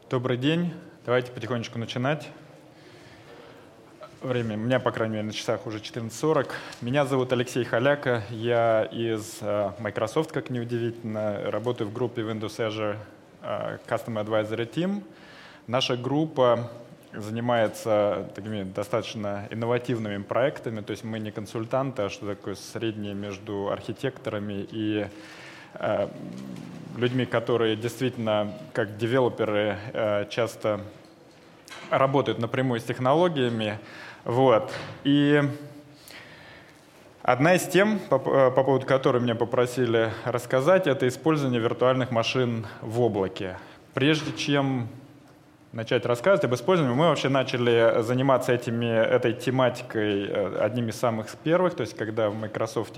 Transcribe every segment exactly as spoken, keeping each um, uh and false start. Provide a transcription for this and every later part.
Добрый день. Давайте потихонечку начинать. Время у меня, по крайней мере, на часах уже четырнадцать сорок. Меня зовут Алексей Халяка. Я из Microsoft, как неудивительно, работаю в группе Windows Azure Custom Advisory Team. Наша группа занимается такими достаточно инновативными проектами. То есть мы не консультанты, а что такое среднее между архитекторами и людьми, которые действительно, как девелоперы, часто работают напрямую с технологиями. Вот. И одна из тем, по, по поводу которой меня попросили рассказать, это использование виртуальных машин в облаке. Прежде чем начать рассказывать об использовании, мы вообще начали заниматься этими, этой тематикой одними из самых первых, то есть когда в Microsoft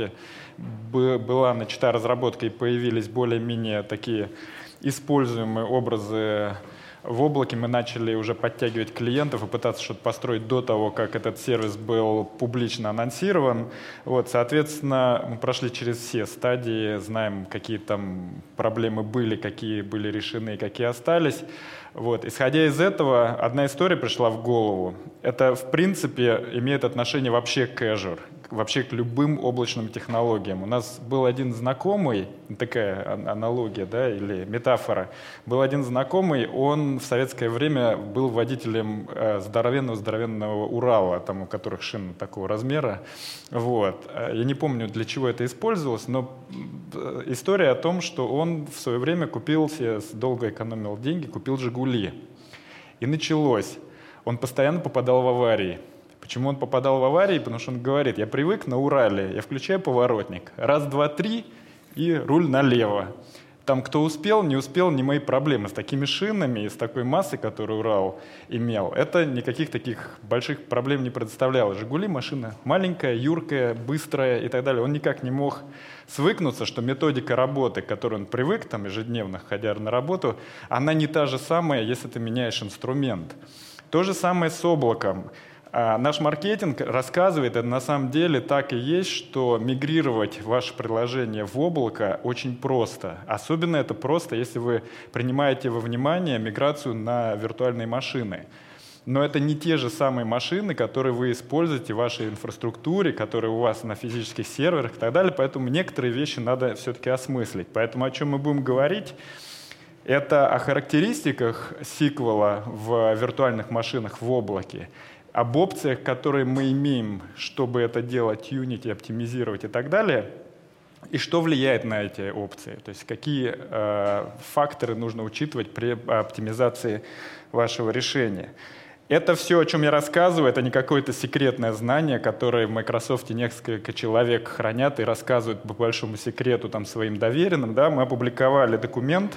была начата разработка и появились более-менее такие используемые образы в облаке, мы начали уже подтягивать клиентов и пытаться что-то построить до того, как этот сервис был публично анонсирован. Вот, соответственно, мы прошли через все стадии, знаем, какие там проблемы были, какие были решены, какие остались. Вот. Исходя из этого, одна история пришла в голову. Это, в принципе, имеет отношение вообще к Azure, вообще к любым облачным технологиям. У нас был один знакомый, такая аналогия, да, или метафора, был один знакомый, он в советское время был водителем здоровенного-здоровенного Урала, там, у которых шины такого размера. Вот. Я не помню, для чего это использовалось, но история о том, что он в свое время купил себе, долго экономил деньги, купил «Жигули». И началось. Он постоянно попадал в аварии. Почему он попадал в аварии? Потому что он говорит: я привык на Урале, я включаю поворотник, раз, два, три, и руль налево. Там кто успел, не успел, не мои проблемы. С такими шинами и с такой массой, которую Урал имел, это никаких таких больших проблем не представляло. «Жигули» — машина маленькая, юркая, быстрая и так далее. Он никак не мог свыкнуться, что методика работы, к которой он привык, там, ежедневно ходя на работу, она не та же самая, если ты меняешь инструмент. То же самое с облаком. А наш маркетинг рассказывает, это на самом деле так и есть, что мигрировать ваше приложение в облако очень просто. Особенно это просто, если вы принимаете во внимание миграцию на виртуальные машины. Но это не те же самые машины, которые вы используете в вашей инфраструктуре, которые у вас на физических серверах и так далее. Поэтому некоторые вещи надо все-таки осмыслить. Поэтому о чем мы будем говорить? Это о характеристиках сиквела в виртуальных машинах в облаке, об опциях, которые мы имеем, чтобы это делать, тюнить, оптимизировать и так далее, и что влияет на эти опции, то есть какие э, факторы нужно учитывать при оптимизации вашего решения. Это все, о чем я рассказываю, это не какое-то секретное знание, которое в Microsoft несколько человек хранят и рассказывают по большому секрету там, своим доверенным. Да? Мы опубликовали документ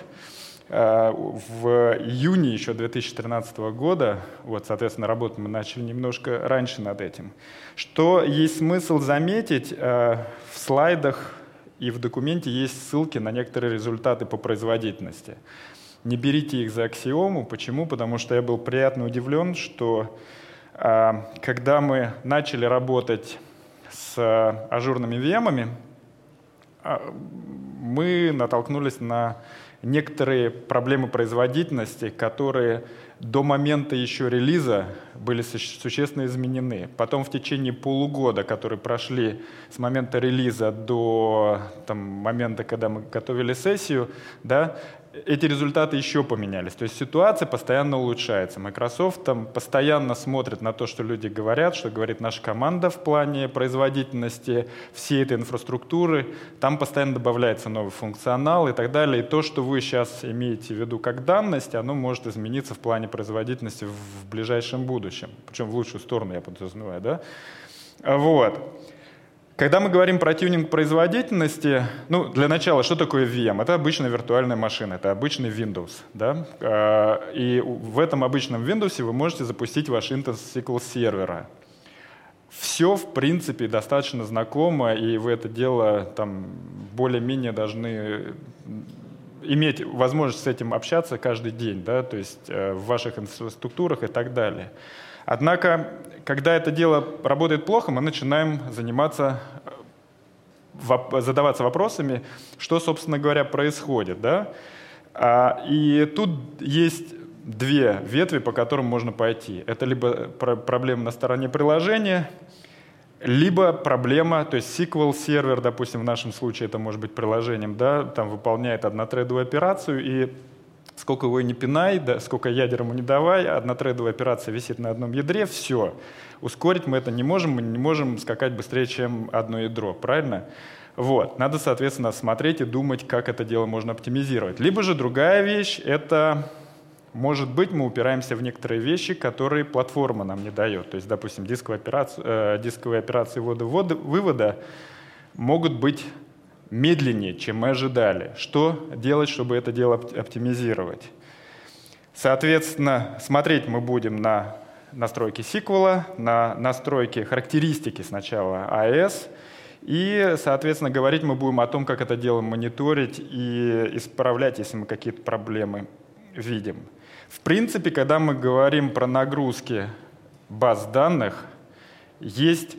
в июне еще две тысячи тринадцатого года, вот, соответственно, работу мы начали немножко раньше над этим. Что есть смысл заметить, в слайдах и в документе есть ссылки на некоторые результаты по производительности. Не берите их за аксиому. Почему? Потому что я был приятно удивлен, что когда мы начали работать с ажурными ви эмами, мы натолкнулись на некоторые проблемы производительности, которые до момента еще релиза были существенно изменены. Потом в течение полугода, которые прошли с момента релиза до там, момента, когда мы готовили сессию, да, эти результаты еще поменялись. То есть ситуация постоянно улучшается. Microsoft там постоянно смотрит на то, что люди говорят, что говорит наша команда в плане производительности всей этой инфраструктуры. Там постоянно добавляется новый функционал и так далее. И то, что вы сейчас имеете в виду как данность, оно может измениться в плане производительности в ближайшем будущем. Причем в лучшую сторону, я подразумеваю. Да? Вот. Когда мы говорим про тюнинг производительности, ну, для начала, что такое ви эм? Это обычная виртуальная машина, это обычный Windows. Да? И в этом обычном Windows вы можете запустить ваш инстанс эс ку эль-сервера. Все, в принципе, достаточно знакомо, и вы это дело там, более-менее должны иметь возможность с этим общаться каждый день, да? То есть в ваших инфраструктурах и так далее. Однако, когда это дело работает плохо, мы начинаем заниматься, задаваться вопросами, что, собственно говоря, происходит. Да? И тут есть две ветви, по которым можно пойти. Это либо проблема на стороне приложения, либо проблема, то есть сиквел-сервер, допустим, в нашем случае это может быть приложением, да, там выполняет однотредовую операцию, и сколько его не пинай, да, сколько ядер ему не давай, однотредовая операция висит на одном ядре, все. Ускорить мы это не можем, мы не можем скакать быстрее, чем одно ядро, правильно? Вот. Надо, соответственно, смотреть и думать, как это дело можно оптимизировать. Либо же другая вещь, это, может быть, мы упираемся в некоторые вещи, которые платформа нам не дает. То есть, допустим, дисковые операции, э, дисковые операции ввода-вывода могут быть медленнее, чем мы ожидали. Что делать, чтобы это дело оптимизировать? Соответственно, смотреть мы будем на настройки сиквела, на настройки характеристики сначала эй эс, и, соответственно, говорить мы будем о том, как это дело мониторить и исправлять, если мы какие-то проблемы видим. В принципе, когда мы говорим про нагрузки баз данных, есть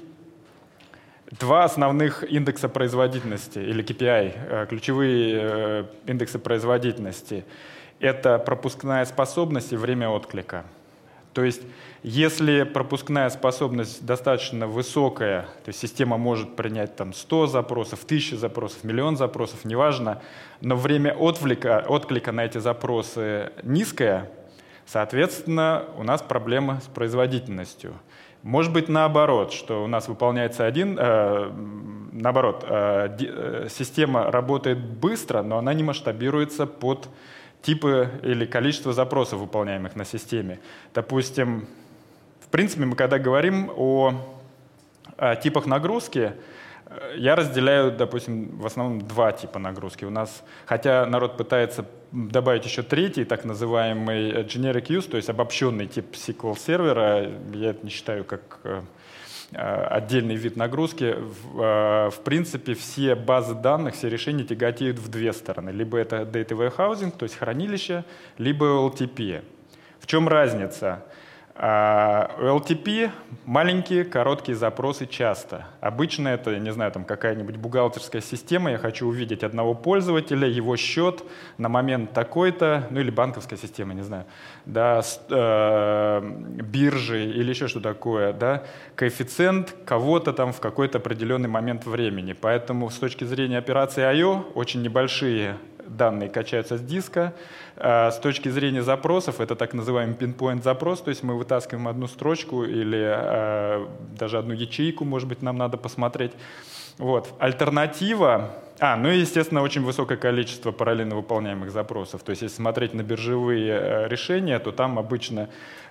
два основных индекса производительности, или кей пи ай, ключевые индексы производительности. Это пропускная способность и время отклика. То есть, если пропускная способность достаточно высокая, то есть система может принять там сто запросов, тысячу запросов, миллион запросов, неважно, но время отклика, отклика на эти запросы низкое, соответственно, у нас проблема с производительностью. Может быть наоборот, что у нас выполняется один, э, наоборот, э, э, система работает быстро, но она не масштабируется под типы или количество запросов, выполняемых на системе. Допустим, в принципе, мы когда говорим о, о типах нагрузки, я разделяю, допустим, в основном два типа нагрузки. У нас, хотя народ пытается добавить еще третий, так называемый generic use, то есть обобщенный тип сиквел-сервера, я это не считаю как отдельный вид нагрузки. В, в принципе, все базы данных, все решения тяготеют в две стороны. Либо это data warehousing, то есть хранилище, либо эл ти пи. В чем разница? У эл ти пи маленькие, короткие запросы часто. Обычно это, я не знаю, там какая-нибудь бухгалтерская система, я хочу увидеть одного пользователя, его счет на момент такой-то, ну или банковская система, не знаю, да, с, э, биржи или еще что такое, да, коэффициент кого-то там в какой-то определенный момент времени. Поэтому с точки зрения операции ай о очень небольшие данные качаются с диска. С точки зрения запросов, это так называемый pinpoint запрос, то есть мы вытаскиваем одну строчку или э, даже одну ячейку, может быть, нам надо посмотреть. Вот. Альтернатива, а, ну и, естественно, очень высокое количество параллельно выполняемых запросов. То есть если смотреть на биржевые э, решения, то там обычно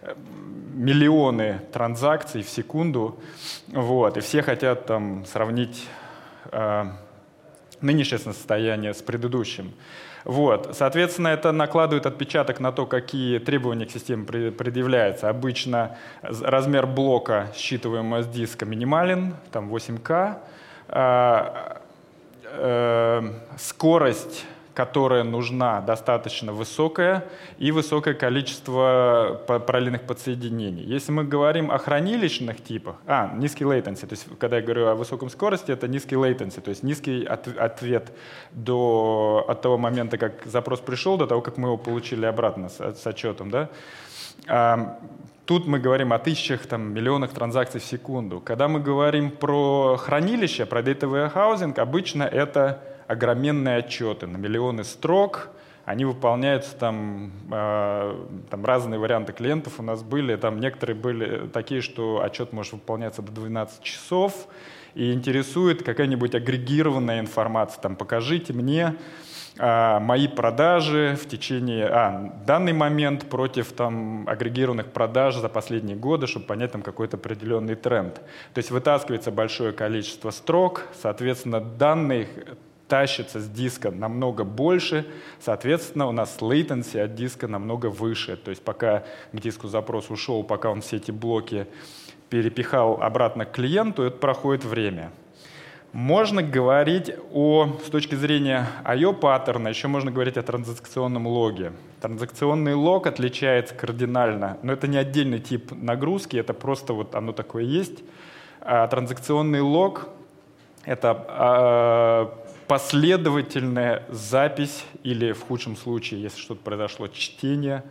миллионы транзакций в секунду, вот, и все хотят там сравнить э, нынешнее состояние с предыдущим. Вот. Соответственно, это накладывает отпечаток на то, какие требования к системе предъявляются. Обычно размер блока, считываемого с диска, минимален, там восемь ка. А, э, скорость, которая нужна, достаточно высокая, и высокое количество параллельных подсоединений. Если мы говорим о хранилищных типах, а, низкий latency, то есть когда я говорю о высоком скорости, это низкий latency, то есть низкий от, ответ до, от того момента, как запрос пришел, до того, как мы его получили обратно с, с отчетом. Да? А, тут мы говорим о тысячах, там, миллионах транзакций в секунду. Когда мы говорим про хранилище, про data warehousing, обычно это огроменные отчеты на миллионы строк, они выполняются там, э, там разные варианты клиентов у нас были, там некоторые были такие, что отчет может выполняться до двенадцати часов, и интересует какая-нибудь агрегированная информация, там покажите мне э, мои продажи в течение, а, данный момент против там агрегированных продаж за последние годы, чтобы понять там какой-то определенный тренд. То есть вытаскивается большое количество строк, соответственно, данные тащится с диска намного больше, соответственно, у нас latency от диска намного выше. То есть пока к диску запрос ушел, пока он все эти блоки перепихал обратно к клиенту, это проходит время. Можно говорить о, с точки зрения ай о-паттерна, еще можно говорить о транзакционном логе. Транзакционный лог отличается кардинально, но это не отдельный тип нагрузки, это просто вот оно такое есть. А транзакционный лог — это а, последовательная запись или, в худшем случае, если что-то произошло, чтение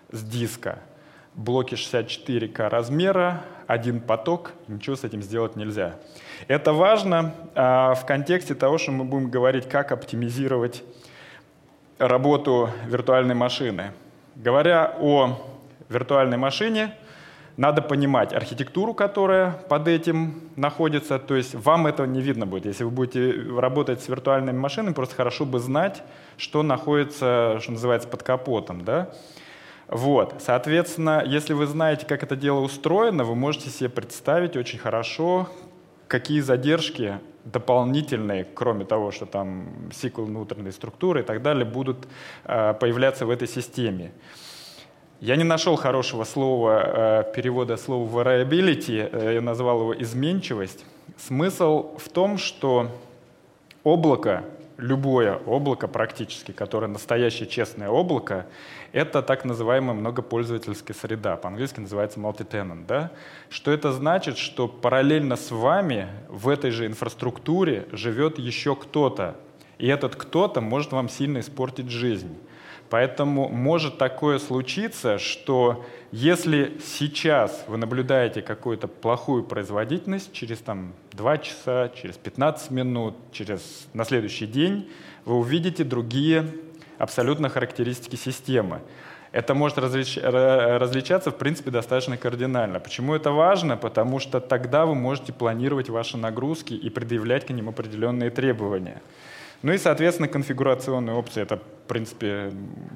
с диска. Блоки шестьдесят четыре ка размера, один поток, ничего с этим сделать нельзя. Это важно а, в контексте того, что мы будем говорить, как оптимизировать работу виртуальной машины. Говоря о виртуальной машине, надо понимать архитектуру, которая под этим находится. То есть вам этого не видно будет. Если вы будете работать с виртуальными машинами, просто хорошо бы знать, что находится, что называется, под капотом. Да? Вот. Соответственно, если вы знаете, как это дело устроено, вы можете себе представить очень хорошо, какие задержки дополнительные, кроме того, что там сиквел внутренней структуры и так далее, будут э, появляться в этой системе. Я не нашел хорошего слова, э, перевода слова variability, э, я назвал его изменчивость. Смысл в том, что облако, любое облако практически, которое настоящее честное облако, это так называемая многопользовательская среда, по-английски называется multi-tenant. Да? Что это значит? Что параллельно с вами в этой же инфраструктуре живет еще кто-то, и этот кто-то может вам сильно испортить жизнь. Поэтому может такое случиться, что если сейчас вы наблюдаете какую-то плохую производительность, через там, два часа, через пятнадцать минут, через, на следующий день вы увидите другие абсолютно характеристики системы. Это может различ, различаться, в принципе, достаточно кардинально. Почему это важно? Потому что тогда вы можете планировать ваши нагрузки и предъявлять к ним определенные требования. Ну и, соответственно, конфигурационные опции — это, в принципе,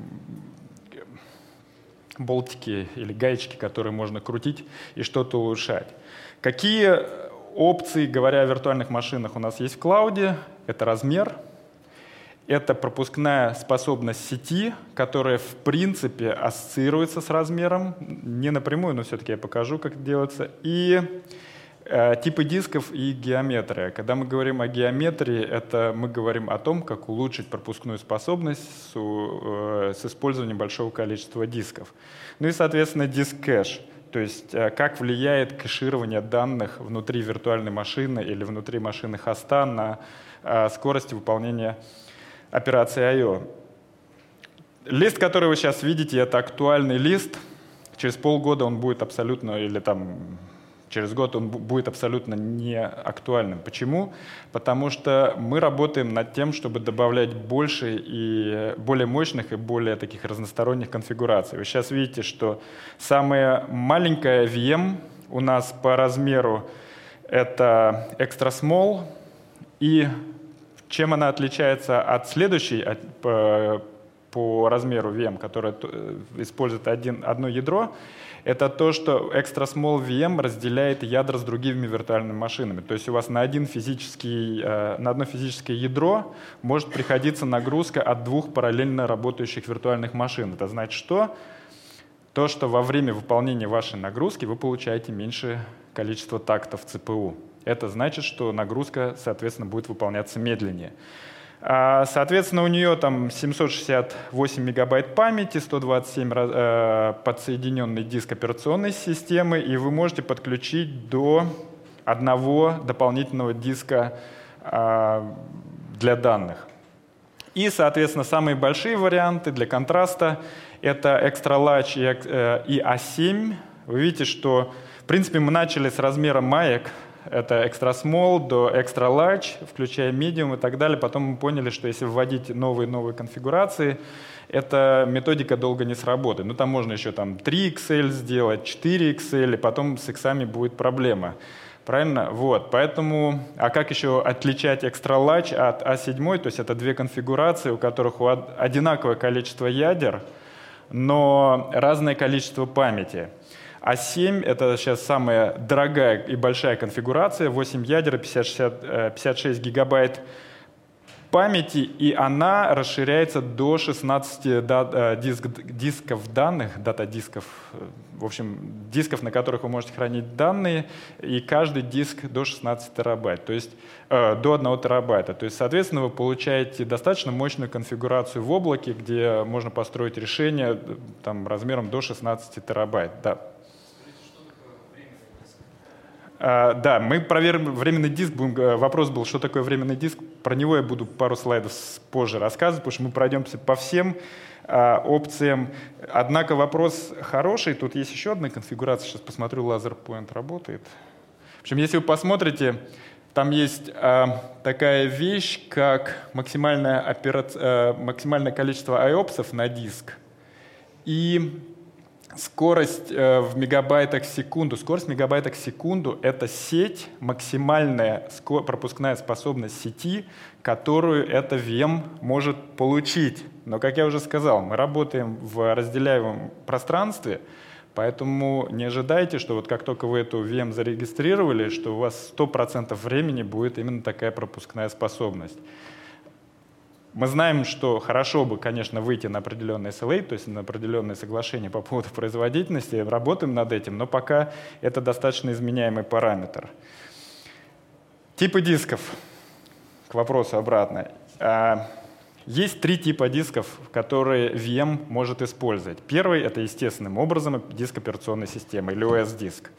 болтики или гаечки, которые можно крутить и что-то улучшать. Какие опции, говоря о виртуальных машинах, у нас есть в клауде? Это размер, это пропускная способность сети, которая, в принципе, ассоциируется с размером. Не напрямую, но все-таки я покажу, как это делается. И типы дисков и геометрия. Когда мы говорим о геометрии, это мы говорим о том, как улучшить пропускную способность с, э, с использованием большого количества дисков. Ну и, соответственно, диск-кэш, то есть э, как влияет кэширование данных внутри виртуальной машины или внутри машины хоста на э, скорость выполнения операции ай о. Лист, который вы сейчас видите, это актуальный лист. Через полгода он будет абсолютно, или там через год он будет абсолютно не актуальным. Почему? Потому что мы работаем над тем, чтобы добавлять больше и более мощных и более таких разносторонних конфигураций. Вы сейчас видите, что самая маленькая ви эм у нас по размеру это Extra Small. И чем она отличается от следующей от, по, по размеру ви эм, которая использует один, одно ядро, это то, что Extra Small ви эм разделяет ядра с другими виртуальными машинами. То есть у вас на, один физический, на одно физическое ядро может приходиться нагрузка от двух параллельно работающих виртуальных машин. Это значит что? То, что во время выполнения вашей нагрузки вы получаете меньшее количество тактов цэ пэ у. Это значит, что нагрузка, соответственно, будет выполняться медленнее. Соответственно, у нее там семьсот шестьдесят восемь мегабайт памяти, сто двадцать семь э, подсоединенный диск операционной системы, и вы можете подключить до одного дополнительного диска э, для данных. И, соответственно, самые большие варианты для контраста — это Extra Large и, э, и эй семь. Вы видите, что, в принципе, мы начали с размера маек. Это Extra Small до Extra Large, включая Medium и так далее. Потом мы поняли, что если вводить новые-новые конфигурации, эта методика долго не сработает. Ну, там можно еще там три икс эль сделать, четыре икс эль, и потом с иксами будет проблема. Правильно? Вот. Поэтому, а как еще отличать Extra Large от эй семь? То есть это две конфигурации, у которых одинаковое количество ядер, но разное количество памяти. эй семь — это сейчас самая дорогая и большая конфигурация, восемь ядер, пятьдесят шесть гигабайт памяти, и она расширяется до шестнадцати диск, дисков данных, дата-дисков, в общем, дисков, на которых вы можете хранить данные, и каждый диск до шестнадцати терабайт, то есть э, до одного терабайта. То есть, соответственно, вы получаете достаточно мощную конфигурацию в облаке, где можно построить решение там, размером до шестнадцати терабайт. Да. А, да, мы проверим временный диск. Будем, вопрос был, что такое временный диск. Про него я буду пару слайдов позже рассказывать, потому что мы пройдемся по всем а, опциям. Однако вопрос хороший. Тут есть еще одна конфигурация. Сейчас посмотрю, LaserPoint работает. В общем, если вы посмотрите, там есть а, такая вещь, как максимальное, операци... а, максимальное количество ай опсов на диск и скорость э, в мегабайтах в секунду. Скорость в мегабайтах в секунду — это сеть, максимальная пропускная способность сети, которую эта ви эм может получить. Но, как я уже сказал, мы работаем в разделяемом пространстве, поэтому не ожидайте, что вот как только вы эту ви эм зарегистрировали, что у вас сто процентов времени будет именно такая пропускная способность. Мы знаем, что хорошо бы, конечно, выйти на определенный эс эл эй, то есть на определенное соглашение по поводу производительности, работаем над этим, но пока это достаточно изменяемый параметр. Типы дисков. К вопросу обратно. Есть три типа дисков, которые ви эм может использовать. Первый — это естественным образом диск операционной системы, или о эс-диск.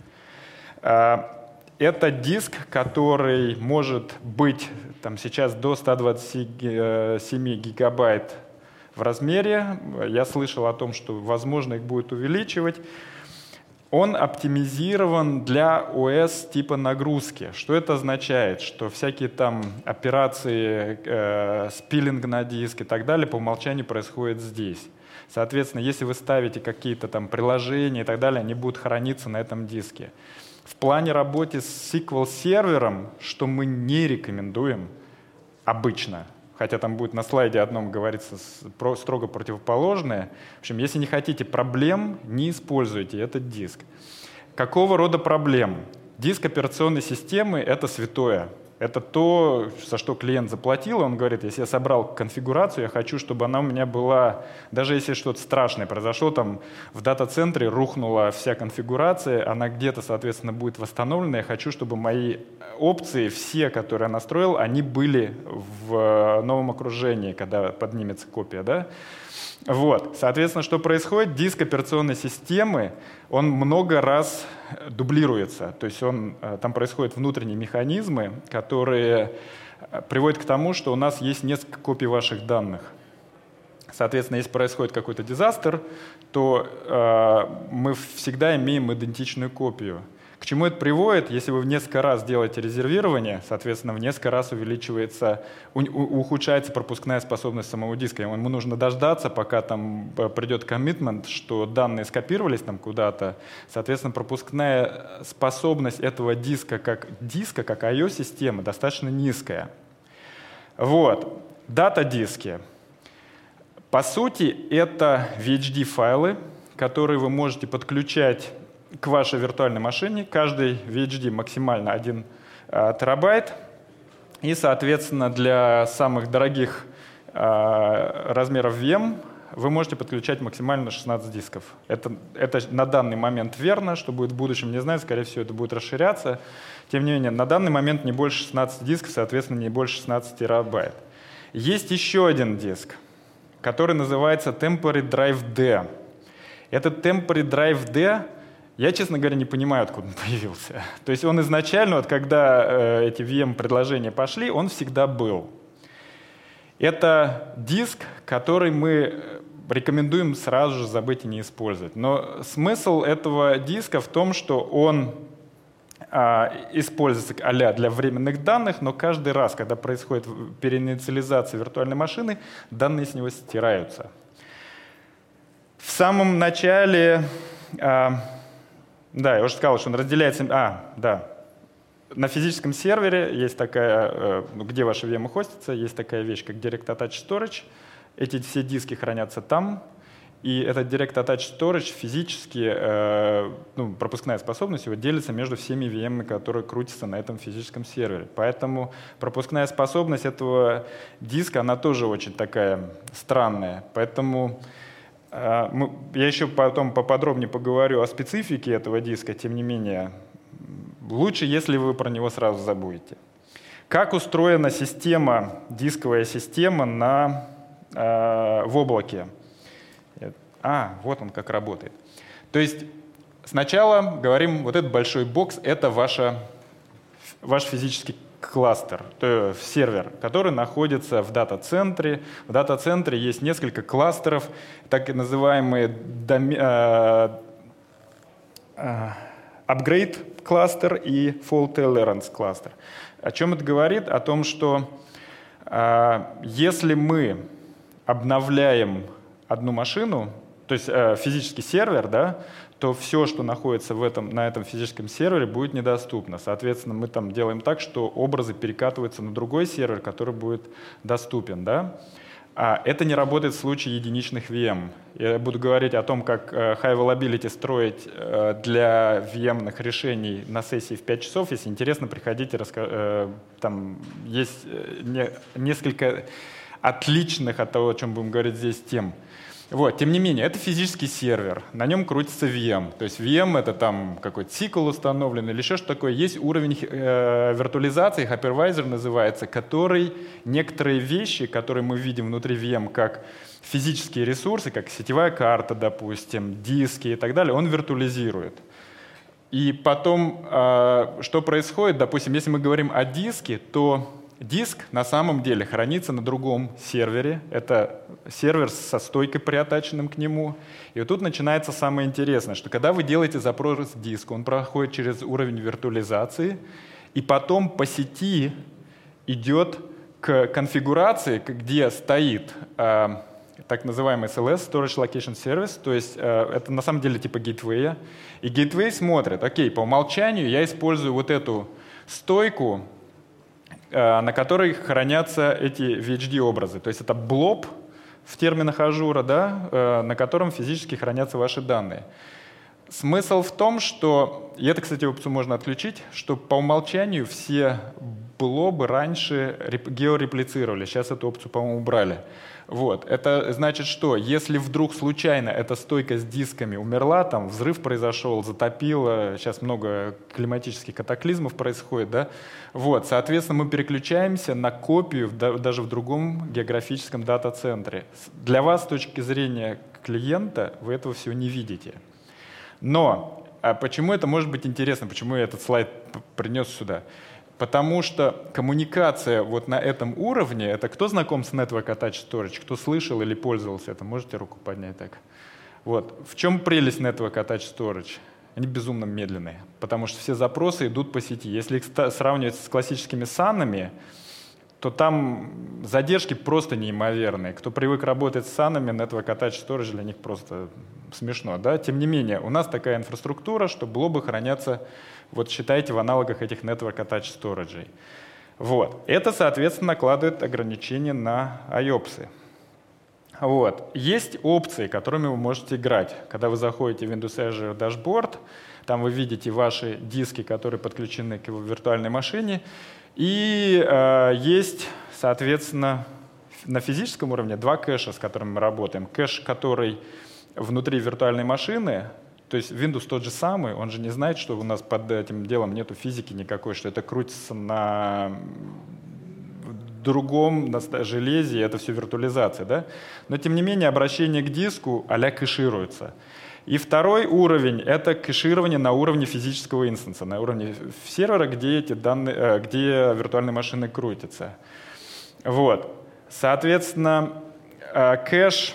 Это диск, который может быть там, сейчас до ста двадцати семи гигабайт в размере. Я слышал о том, что, возможно, их будет увеличивать. Он оптимизирован для о эс типа нагрузки. Что это означает? Что всякие там операции, э, спилинг на диск и так далее по умолчанию происходят здесь. Соответственно, если вы ставите какие-то там приложения и так далее, они будут храниться на этом диске. В плане работы с сиквел-сервером, что мы не рекомендуем обычно, хотя там будет на слайде одном говорится строго противоположное. В общем, если не хотите проблем, не используйте этот диск. Какого рода проблем? Диск операционной системы — это святое. Это то, за что клиент заплатил. Он говорит, если я собрал конфигурацию, я хочу, чтобы она у меня была, даже если что-то страшное произошло, там в дата-центре рухнула вся конфигурация, она где-то, соответственно, будет восстановлена. Я хочу, чтобы мои опции, все, которые я настроил, они были в новом окружении, когда поднимется копия, да? Вот. Соответственно, что происходит? Диск операционной системы, он много раз дублируется. То есть он, там происходят внутренние механизмы, которые приводят к тому, что у нас есть несколько копий ваших данных. Соответственно, если происходит какой-то дизастер, то э, мы всегда имеем идентичную копию. К чему это приводит? Если вы в несколько раз делаете резервирование, соответственно, в несколько раз увеличивается, ухудшается пропускная способность самого диска. Ему нужно дождаться, пока там придет коммитмент, что данные скопировались там куда-то. Соответственно, пропускная способность этого диска как диска, как ай о-системы, достаточно низкая. Вот. Дата-диски. По сути, это ви эйч ди-файлы, которые вы можете подключать к вашей виртуальной машине. Каждый ви эйч ди максимально один э, терабайт. И, соответственно, для самых дорогих э, размеров ви эм вы можете подключать максимально шестнадцать дисков. Это, это на данный момент верно. Что будет в будущем, не знаю. Скорее всего, это будет расширяться. Тем не менее, на данный момент не больше шестнадцати дисков, соответственно, не больше шестнадцати терабайт. Есть еще один диск, который называется Temporary Drive D. Этот Temporary Drive D, я, честно говоря, не понимаю, откуда он появился. То есть он изначально, вот когда э, эти ви эм-предложения пошли, он всегда был. Это диск, который мы рекомендуем сразу же забыть и не использовать. Но смысл этого диска в том, что он э, используется а-ля для временных данных, но каждый раз, когда происходит переинициализация виртуальной машины, данные с него стираются. В самом начале... Э, Да, я уже сказал, что он разделяется... А, да. На физическом сервере есть такая, где ваши ви эм хостятся, есть такая вещь, как Direct Attached Storage. Эти все диски хранятся там. И этот Direct Attached Storage физически, ну, пропускная способность его делится между всеми ви эм, которые крутятся на этом физическом сервере. Поэтому пропускная способность этого диска, она тоже очень такая странная. Поэтому... Я еще потом поподробнее поговорю о специфике этого диска, тем не менее, лучше, если вы про него сразу забудете. Как устроена система, дисковая система на, э, в облаке? А, вот он как работает. То есть сначала говорим, вот этот большой бокс — это ваша, ваш физический кластер, то есть сервер, который находится в дата-центре. В дата-центре есть несколько кластеров, так называемые доме, э, э, upgrade кластер и fault tolerance кластер. О чем это говорит? О том, что э, если мы обновляем одну машину, то есть э, физический сервер, да, то все, что находится в этом, на этом физическом сервере, будет недоступно. Соответственно, мы там делаем так, что образы перекатываются на другой сервер, который будет доступен. Да? А это не работает в случае единичных ви эм. Я буду говорить о том, как э, high availability строить э, для ви эм-ных решений на сессии в пять часов. Если интересно, приходите, раска... э, там есть не... несколько отличных от того, о чем будем говорить здесь, тем. Вот, тем не менее, это физический сервер, на нем крутится ви эм. То есть ви эм — это там какой-то сиквел установлен или еще что такое. Есть уровень э, виртуализации, hypervisor называется, который некоторые вещи, которые мы видим внутри ви эм, как физические ресурсы, как сетевая карта, допустим, диски и так далее, он виртуализирует. И потом, э, что происходит, допустим, если мы говорим о диске, то диск на самом деле хранится на другом сервере. Это сервер со стойкой, приатаченным к нему. И вот тут начинается самое интересное, что когда вы делаете запрос диска, он проходит через уровень виртуализации, и потом по сети идет к конфигурации, где стоит э, так называемый эс эл эс, Storage Location Service, то есть э, это на самом деле типа гейтвея. И гейтвей смотрит, окей, по умолчанию я использую вот эту стойку, на которой хранятся эти ви эйч ди-образы. То есть это блоб в терминах ажура, да, на котором физически хранятся ваши данные. Смысл в том, что, и это, кстати, опцию можно отключить, что по умолчанию все блобы раньше геореплицировали. Сейчас эту опцию, по-моему, убрали. Вот. Это значит, что если вдруг случайно эта стойка с дисками умерла, там взрыв произошел, затопило, сейчас много климатических катаклизмов происходит, да? Вот. Соответственно, мы переключаемся на копию даже в другом географическом дата-центре. Для вас, с точки зрения клиента, вы этого всего не видите. Но а почему это может быть интересно, почему я этот слайд принес сюда? Потому что коммуникация вот на этом уровне, это кто знаком с Network Attached Storage, кто слышал или пользовался этим, можете руку поднять так. Вот. В чем прелесть Network Attached Storage? Они безумно медленные, потому что все запросы идут по сети. Если их сравнивать с классическими санами, то там задержки просто неимоверные. Кто привык работать с санами, Network Attached Storage для них просто смешно. Да? Тем не менее, у нас такая инфраструктура, что блобы хранятся, вот считайте, в аналогах этих Network Attached Storage. Вот. Это, соответственно, накладывает ограничения на ай о пи эс. Вот. Есть опции, которыми вы можете играть. Когда вы заходите в Windows Azure Dashboard, там вы видите ваши диски, которые подключены к виртуальной машине. И э, есть, соответственно, на физическом уровне два кэша, с которыми мы работаем. Кэш, который внутри виртуальной машины, то есть Windows тот же самый, он же не знает, что у нас под этим делом нету физики никакой, что это крутится на другом на железе, это все виртуализация. Да? Но тем не менее обращение к диску а-ля кэшируется. И второй уровень — это кэширование на уровне физического инстанса, на уровне сервера, где эти данные, где виртуальные машины крутятся. Вот. Соответственно, кэш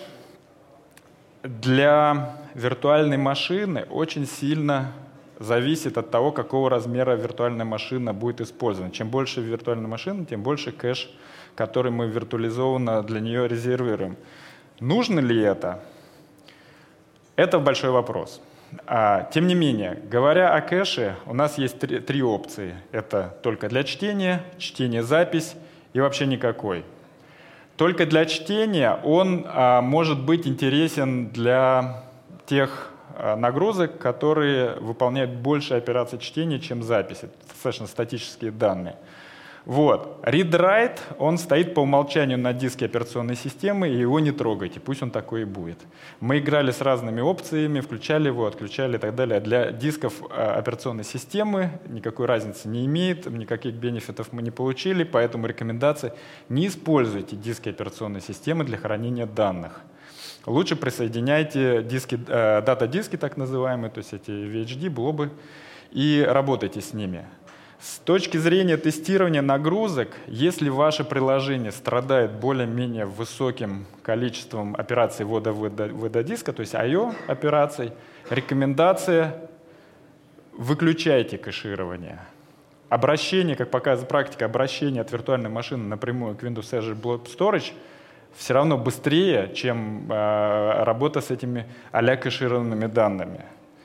для виртуальной машины очень сильно зависит от того, какого размера виртуальная машина будет использована. Чем больше виртуальная машина, тем больше кэш, который мы виртуализованно для нее резервируем. Нужно ли это? Это большой вопрос. А, тем не менее, говоря о кэше, у нас есть три, три опции. Это только для чтения, чтение-запись и вообще никакой. Только для чтения он а, может быть интересен для тех а, нагрузок, которые выполняют больше операций чтения, чем записи. Это достаточно статические данные. Вот. Read-write, он стоит по умолчанию на диске операционной системы, и его не трогайте, пусть он такой и будет. Мы играли с разными опциями, включали его, отключали и так далее. Для дисков операционной системы никакой разницы не имеет, никаких бенефитов мы не получили, поэтому рекомендация: не используйте диски операционной системы для хранения данных. лучше присоединяйте диски, э, дата-диски так называемые, то есть эти ви эйч ди, блобы, и работайте с ними. С точки зрения тестирования нагрузок, если ваше приложение страдает более-менее высоким количеством операций ввода-выдода диска, то есть ай о операций, рекомендация — выключайте кэширование. Обращение, как показывает практика, обращение от виртуальной машины напрямую к Windows Azure Blob Storage все равно быстрее, чем э, работа с этими а-ля кэшированными данными.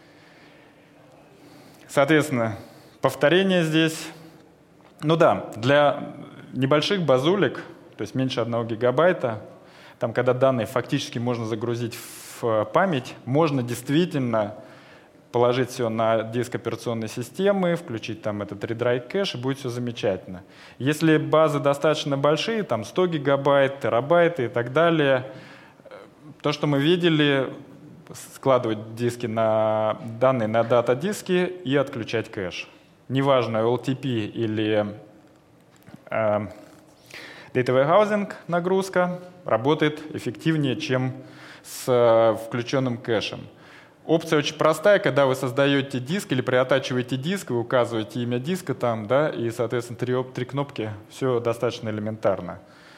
Соответственно, повторение здесь. Ну да, для небольших базулек, то есть меньше одного гигабайта, там, когда данные фактически можно загрузить в память, можно действительно положить все на диск операционной системы, включить там этот read-write кэш, и будет все замечательно. Если базы достаточно большие, там сто гигабайт, терабайты и так далее, то, что мы видели, складывать диски на данные на дата-диски и отключать кэш. Неважно, эл ти пи или э, Data Warehousing нагрузка работает эффективнее, чем с э, включенным кэшем. Опция очень простая, когда вы создаете диск или приотачиваете диск, вы указываете имя диска там, да, и, соответственно, три, три кнопки, все достаточно элементарно.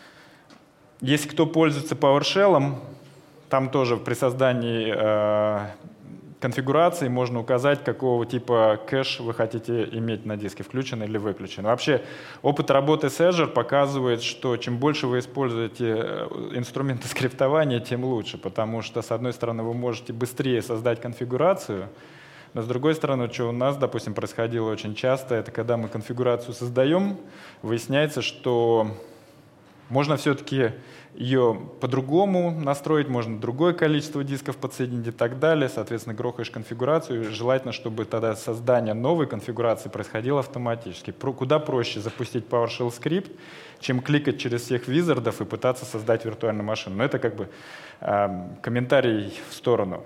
Если кто пользуется PowerShell, там тоже при создании э, конфигурации можно указать, какого типа кэш вы хотите иметь на диске, включен или выключен. Вообще, опыт работы с Azure показывает, что чем больше вы используете инструменты скриптования, тем лучше, потому что, с одной стороны, вы можете быстрее создать конфигурацию, но, с другой стороны, что у нас, допустим, происходило очень часто, это когда мы конфигурацию создаем, выясняется, что можно все-таки ее по-другому настроить, можно другое количество дисков подсоединить и так далее. Соответственно, грохаешь конфигурацию. Желательно, чтобы тогда создание новой конфигурации происходило автоматически. Про, куда проще запустить PowerShell скрипт, чем кликать через всех визардов и пытаться создать виртуальную машину. Но это как бы э, комментарий в сторону.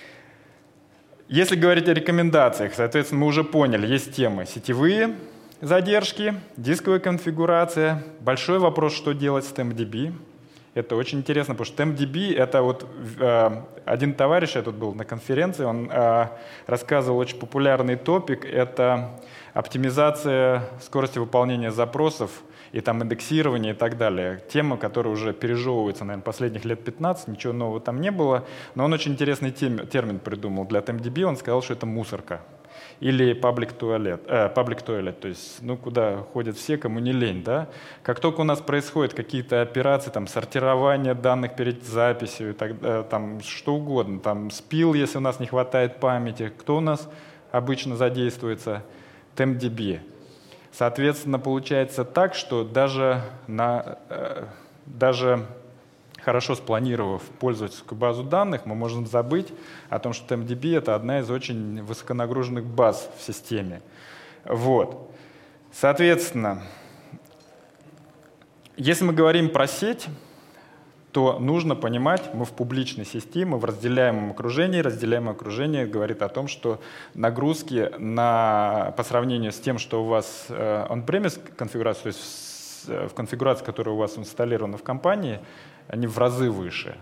Если говорить о рекомендациях, соответственно, мы уже поняли, есть темы сетевые задержки, дисковая конфигурация. Большой вопрос, что делать с TempDB. Это очень интересно, потому что TempDB — это вот э, один товарищ, я тут был на конференции, он э, рассказывал очень популярный топик, это оптимизация скорости выполнения запросов и там индексирование и так далее. Тема, которая уже пережевывается, наверное, последних лет пятнадцать, ничего нового там не было, но он очень интересный тем, термин придумал для TempDB, он сказал, что это мусорка. Или public toilet, э, public toilet, то есть ну, куда ходят все, кому не лень. Да? Как только у нас происходят какие-то операции, там, сортирование данных перед записью, и так, э, там, что угодно, там, спил, если у нас не хватает памяти, кто у нас обычно задействуется? TempDB. Соответственно, получается так, что даже, на, э, даже хорошо спланировав пользовательскую базу данных, мы можем забыть о том, что TempDB — это одна из очень высоконагруженных баз в системе. Вот. Соответственно, если мы говорим про сеть, то нужно понимать, мы в публичной системе, в разделяемом окружении. Разделяемое окружение говорит о том, что нагрузки на, по сравнению с тем, что у вас on-premise конфигурация, то есть в конфигурации, которая у вас инсталлирована в компании, они в разы выше.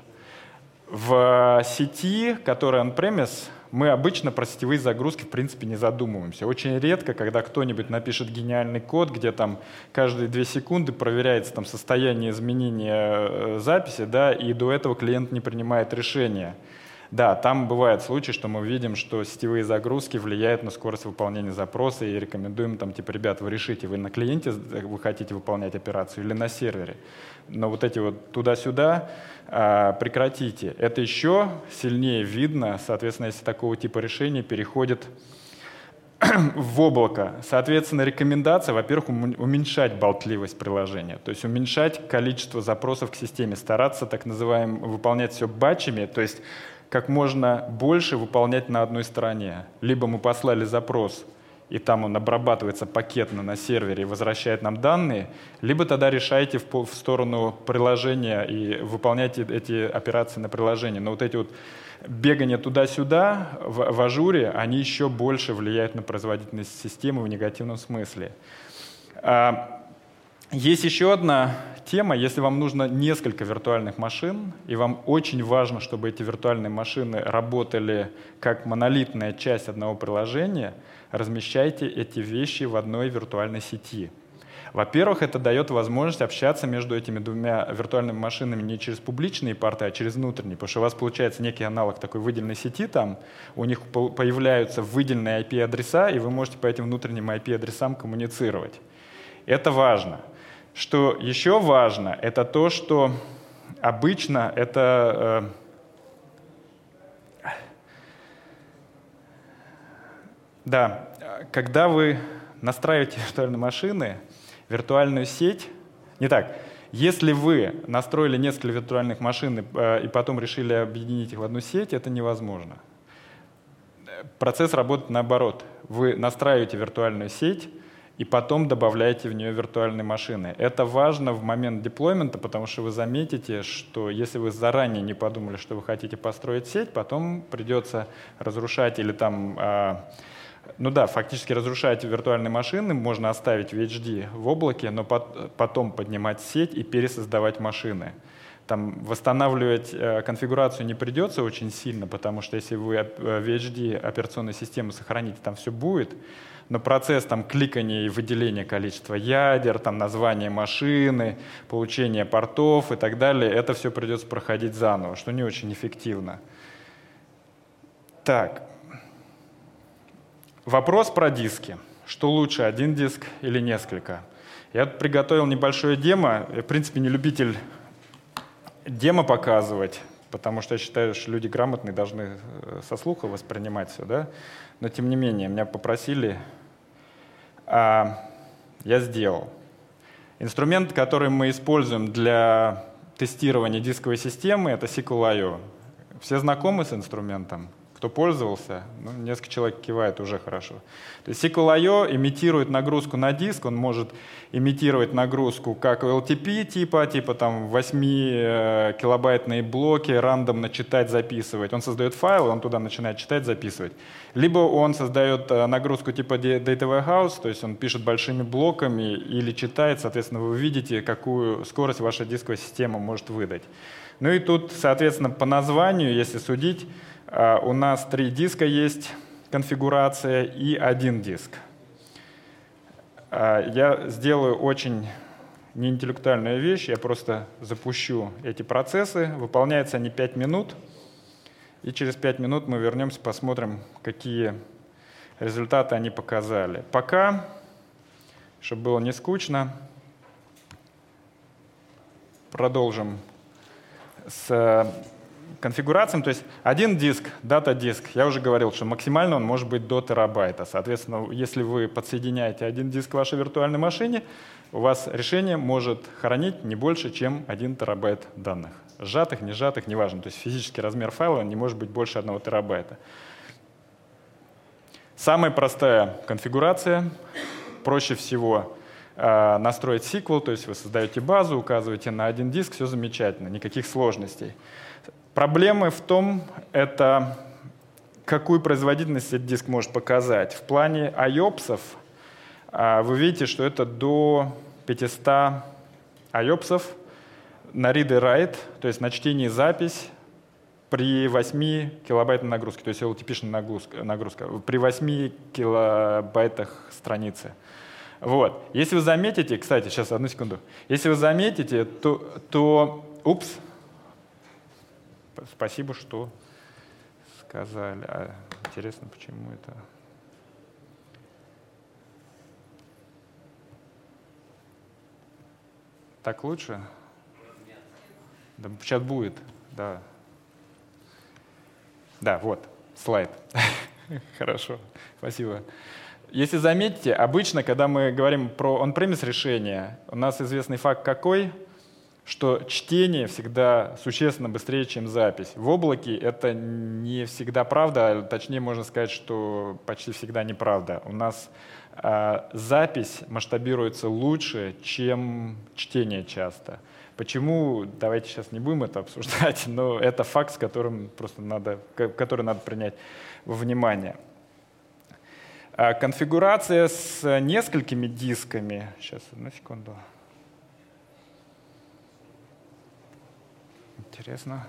В сети, которая on-premise, мы обычно про сетевые загрузки в принципе не задумываемся. Очень редко, когда кто-нибудь напишет гениальный код, где там каждые две секунды проверяется там состояние изменения записи, да, и до этого клиент не принимает решения. Да, там бывают случаи, что мы видим, что сетевые загрузки влияют на скорость выполнения запроса, и рекомендуем там, типа, ребята, вы решите, вы на клиенте вы хотите выполнять операцию или на сервере. Но вот эти вот туда-сюда а, прекратите. Это еще сильнее видно, соответственно, если такого типа решения переходит в облако. Соответственно, рекомендация, во-первых, уменьшать болтливость приложения, то есть уменьшать количество запросов к системе, стараться так называемо выполнять все батчами, то есть как можно больше выполнять на одной стороне. Либо мы послали запрос, и там он обрабатывается пакетно на сервере и возвращает нам данные, либо тогда решайте в, в сторону приложения и выполняйте эти операции на приложении. Но вот эти вот бегания туда-сюда в, в ажуре, они еще больше влияют на производительность системы в негативном смысле. Есть еще одна тема. Если вам нужно несколько виртуальных машин, и вам очень важно, чтобы эти виртуальные машины работали как монолитная часть одного приложения, размещайте эти вещи в одной виртуальной сети. Во-первых, это дает возможность общаться между этими двумя виртуальными машинами не через публичные порты, а через внутренние, потому что у вас получается некий аналог такой выделенной сети, там у них появляются выделенные ай пи-адреса, и вы можете по этим внутренним ай пи-адресам коммуницировать. Это важно. Что еще важно, это то, что обычно это... Э, да, когда вы настраиваете виртуальные машины, виртуальную сеть, не так, если вы настроили несколько виртуальных машин э, и потом решили объединить их в одну сеть, это невозможно. Процесс работает наоборот. Вы настраиваете виртуальную сеть, и потом добавляете в нее виртуальные машины. Это важно в момент деплоймента, потому что вы заметите, что если вы заранее не подумали, что вы хотите построить сеть, потом придется разрушать или там, э, ну да, фактически разрушать виртуальные машины, можно оставить в эйч ди в облаке, но по- потом поднимать сеть и пересоздавать машины. Там восстанавливать э, конфигурацию не придется очень сильно, потому что если вы э, в эйч ди операционную систему сохраните, там все будет. Но процесс там, кликания и выделения количества ядер, там, название машины, получение портов и так далее, это все придется проходить заново, что не очень эффективно. Так. Вопрос про диски. Что лучше, один диск или несколько? Я тут приготовил небольшое демо. Я, в принципе, не любитель демо показывать, потому что я считаю, что люди грамотные должны со слуха воспринимать все, да? Но тем не менее, меня попросили, а я сделал. Инструмент, который мы используем для тестирования дисковой системы, это сиквел ай о. Все знакомы с инструментом? Кто пользовался? Ну, несколько человек кивает, уже хорошо. То есть сиквел ай о имитирует нагрузку на диск, он может имитировать нагрузку как у эл ти пи типа, типа там восьмикилобайтные блоки, рандомно читать, записывать. Он создает файл, он туда начинает читать, записывать. Либо он создает нагрузку типа Data Warehouse, то есть он пишет большими блоками или читает, соответственно, вы увидите, какую скорость ваша дисковая система может выдать. Ну и тут, соответственно, по названию, если судить, у нас три диска есть, конфигурация и один диск. Я сделаю очень неинтеллектуальную вещь, я просто запущу эти процессы, выполняются они пять минут, и через пять минут мы вернемся, посмотрим, какие результаты они показали. Пока, чтобы было не скучно, продолжим с конфигурациям. То есть один диск, дата-диск, я уже говорил, что максимально он может быть до терабайта. Соответственно, если вы подсоединяете один диск к вашей виртуальной машине, у вас решение может хранить не больше, чем один терабайт данных. Сжатых, не сжатых, неважно. То есть физический размер файла не может быть больше одного терабайта. Самая простая конфигурация. Проще всего э, настроить сиквел, то есть вы создаете базу, указываете на один диск, все замечательно, никаких сложностей. Проблемы в том, это какую производительность этот диск может показать. В плане ай о псов вы видите, что это до пятисот ай о псов на read и write, то есть на чтение и запись при восьми килобайтной нагрузке, то есть эл ти пи-шная нагрузка, нагрузка, при восьми килобайтах страницы. Вот. Если вы заметите, кстати, сейчас одну секунду, если вы заметите, то, то упс, спасибо, что сказали. А, интересно, почему это? Так лучше? Да, сейчас будет, да. Да, вот, слайд. Хорошо, спасибо. Если заметите, обычно, когда мы говорим про on-premise решение, у нас известный факт какой? Что чтение всегда существенно быстрее, чем запись. В облаке это не всегда правда, а точнее можно сказать, что почти всегда неправда. У нас э, запись масштабируется лучше, чем чтение часто. Почему? Давайте сейчас не будем это обсуждать, но это факт, с которым просто надо, который надо принять во внимание. А конфигурация с несколькими дисками. Сейчас, одну секунду. Интересно.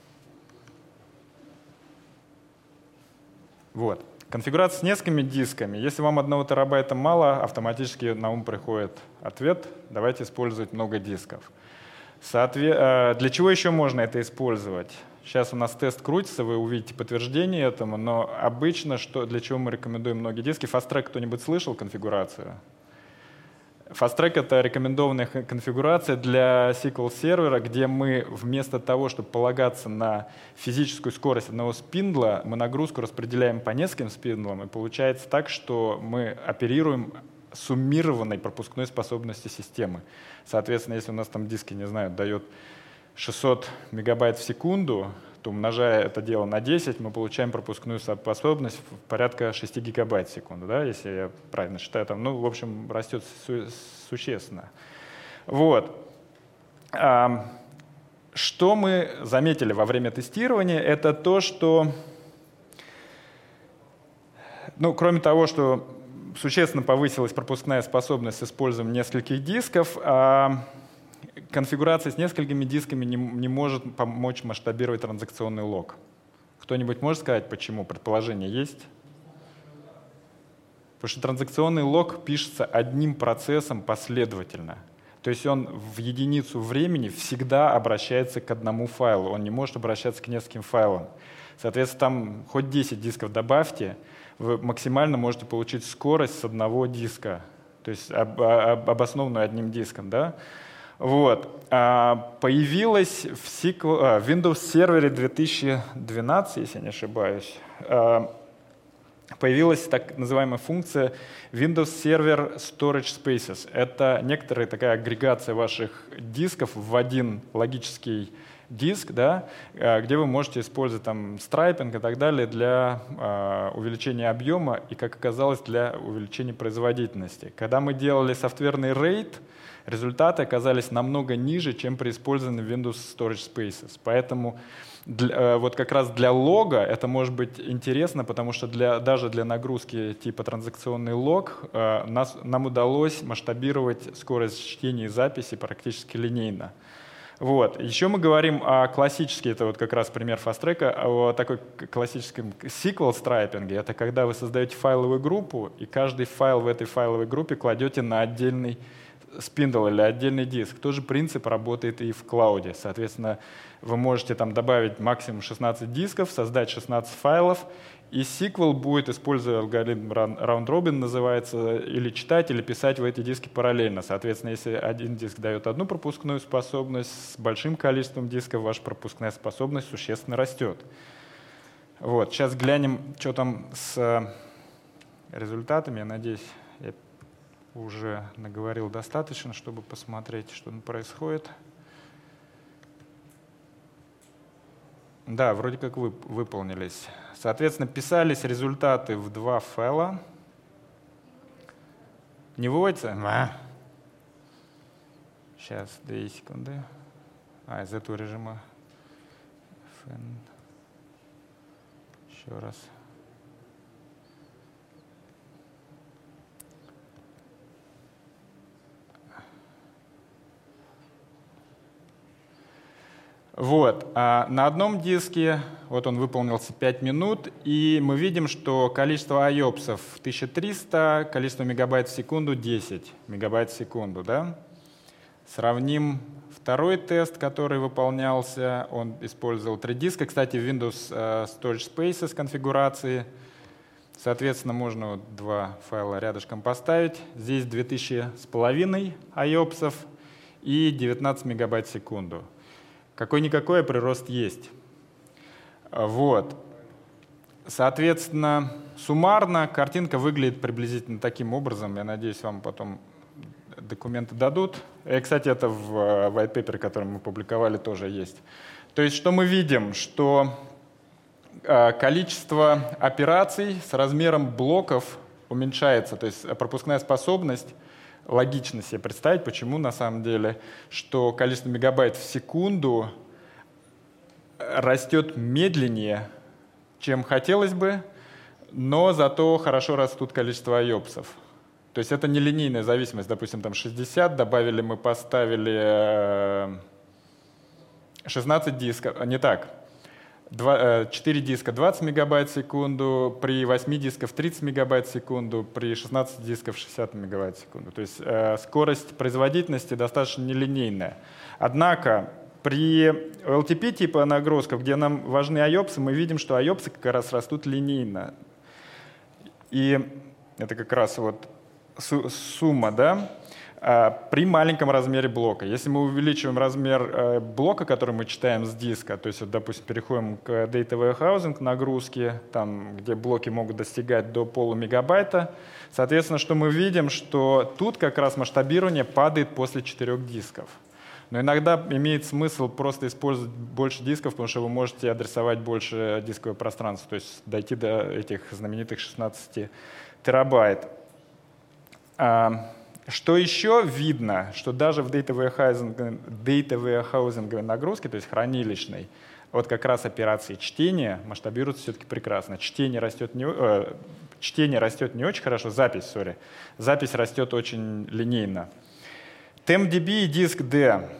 Вот. Конфигурация с несколькими дисками. Если вам одного терабайта мало, автоматически на ум приходит ответ: давайте использовать много дисков. Соотве... Для чего еще можно это использовать? Сейчас у нас тест крутится, вы увидите подтверждение этому, но обычно что, для чего мы рекомендуем многие диски? Fast-Track кто-нибудь слышал конфигурацию? Fast-Track — это рекомендованная конфигурация для эс ку эль-сервера, где мы вместо того, чтобы полагаться на физическую скорость одного спиндла, мы нагрузку распределяем по нескольким спиндлам, и получается так, что мы оперируем суммированной пропускной способностью системы. Соответственно, если у нас там диски, не знаю, дает шестьсот мегабайт в секунду, то умножая это дело на десять, мы получаем пропускную способность в порядка шесть гигабайт в секунду, да, если я правильно считаю. Там, ну, в общем, растет су существенно. Вот. А, что мы заметили во время тестирования, это то, что, ну, кроме того, что существенно повысилась пропускная способность с использованием нескольких дисков, а конфигурация с несколькими дисками не, не может помочь масштабировать транзакционный лог. Кто-нибудь может сказать, почему? Предположение есть? Потому что транзакционный лог пишется одним процессом последовательно. То есть он в единицу времени всегда обращается к одному файлу. Он не может обращаться к нескольким файлам. Соответственно, там хоть десять дисков добавьте, вы максимально можете получить скорость с одного диска, то есть об, об, обоснованную одним диском. Да? Вот. А, появилась в сиквел, а, Windows Server две тысячи двенадцать, если не ошибаюсь, а, появилась так называемая функция Windows Server Storage Spaces. Это некоторая такая агрегация ваших дисков в один логический диск, да, где вы можете использовать там страйпинг и так далее для э, увеличения объема и, как оказалось, для увеличения производительности. Когда мы делали софтверный рейд, результаты оказались намного ниже, чем при использовании Windows Storage Spaces. Поэтому для, вот как раз для лога это может быть интересно, потому что для, даже для нагрузки типа транзакционный лог э, нас, нам удалось масштабировать скорость чтения и записи практически линейно. Вот. Еще мы говорим о классическом, это вот как раз пример фаст-трека, о такой классическом сиквел-страйпинге. Это когда вы создаете файловую группу, и каждый файл в этой файловой группе кладете на отдельный спиндл или отдельный диск. Тот же принцип работает и в клауде. Соответственно, вы можете там добавить максимум шестнадцать дисков, создать шестнадцать файлов, и сиквел будет, используя алгоритм round-robin, называется, или читать, или писать в эти диски параллельно. Соответственно, если один диск дает одну пропускную способность, с большим количеством дисков ваша пропускная способность существенно растет. Вот. Сейчас глянем, что там с результатами. Я надеюсь, я уже наговорил достаточно, чтобы посмотреть, что там происходит. Да, вроде как вы, выполнились. Соответственно, писались результаты в два файла. Не выводится? А. Сейчас, две секунды. А, из этого режима. Еще раз. Вот. А на одном диске, вот он выполнился пять минут, и мы видим, что количество айопсов тысяча триста, количество мегабайт в секунду десять мегабайт в секунду. Да? Сравним второй тест, который выполнялся. Он использовал три диска. Кстати, в Windows Storage Spaces конфигурации. Соответственно, можно вот два файла рядышком поставить. Здесь две тысячи с половиной айопсов и девятнадцать мегабайт в секунду. Какой-никакой прирост есть. Вот. Соответственно, суммарно картинка выглядит приблизительно таким образом. Я надеюсь, вам потом документы дадут. И, кстати, это в white paper, который мы публиковали, тоже есть. То есть, что мы видим? Что количество операций с размером блоков уменьшается. То есть пропускная способность. Логично себе представить, почему на самом деле, что количество мегабайт в секунду растет медленнее, чем хотелось бы, но зато хорошо растут количество айопсов. То есть это не линейная зависимость. Допустим, там шестьдесят, добавили, мы поставили шестнадцать дисков, не так, четыре диска двадцать мегабайт в секунду, при восьми дисках тридцать мегабайт в секунду, при шестнадцати дисках шестьдесят мегабайт в секунду. То есть э, скорость производительности достаточно нелинейная. Однако при эл ти пи типа нагрузках, где нам важны айопсы, мы видим, что айопсы как раз растут линейно. И это как раз вот сумма, да? При маленьком размере блока. Если мы увеличиваем размер блока, который мы читаем с диска, то есть, вот, допустим, переходим к Data Warehousing нагрузке, там, где блоки могут достигать до полумегабайта, соответственно, что мы видим, что тут как раз масштабирование падает после четырех дисков. Но иногда имеет смысл просто использовать больше дисков, потому что вы можете адресовать больше дисковое пространство, то есть дойти до этих знаменитых шестнадцати терабайт. Что еще видно, что даже в Data Warehousing, Data Warehousing нагрузке, то есть хранилищной, вот как раз операции чтения масштабируются все-таки прекрасно. Чтение растет не, э, чтение растет не очень хорошо, запись, сори. Запись растет очень линейно. TempDB и диск D.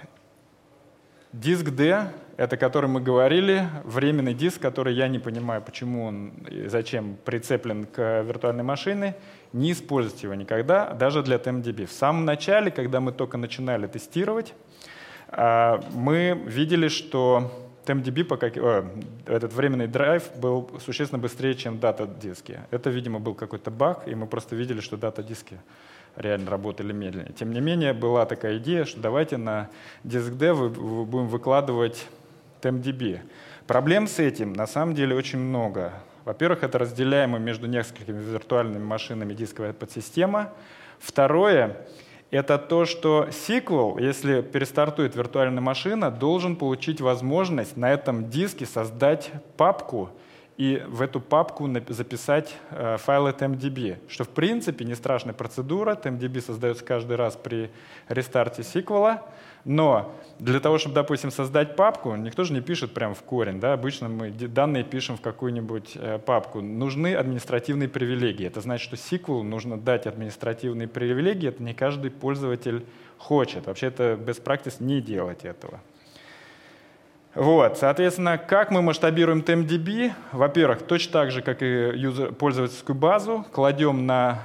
Диск D — это, о котором мы говорили, временный диск, который я не понимаю, почему он и зачем прицеплен к виртуальной машине. Не используйте его никогда, даже для TempDB. В самом начале, когда мы только начинали тестировать, мы видели, что TempDB, этот временный драйв, был существенно быстрее, чем дата-диски. Это, видимо, был какой-то баг, и мы просто видели, что дата-диски реально работали медленнее. Тем не менее, была такая идея, что давайте на диск D будем выкладывать TempDB. Проблем с этим на самом деле очень много. Во-первых, это разделяемо между несколькими виртуальными машинами дисковая подсистема. Второе — это то, что сиквел, если перестартует виртуальная машина, должен получить возможность на этом диске создать папку и в эту папку записать э, файлы TempDB, что в принципе не страшная процедура. TempDB создается каждый раз при рестарте сиквела. Но для того, чтобы, допустим, создать папку, никто же не пишет прямо в корень. Да? Обычно мы данные пишем в какую-нибудь э, папку. Нужны административные привилегии. Это значит, что сиквелу нужно дать административные привилегии. Это не каждый пользователь хочет. Вообще это best practice не делать этого. Вот, соответственно, как мы масштабируем TempDB? Во-первых, точно так же, как и юзер, пользовательскую базу, кладем на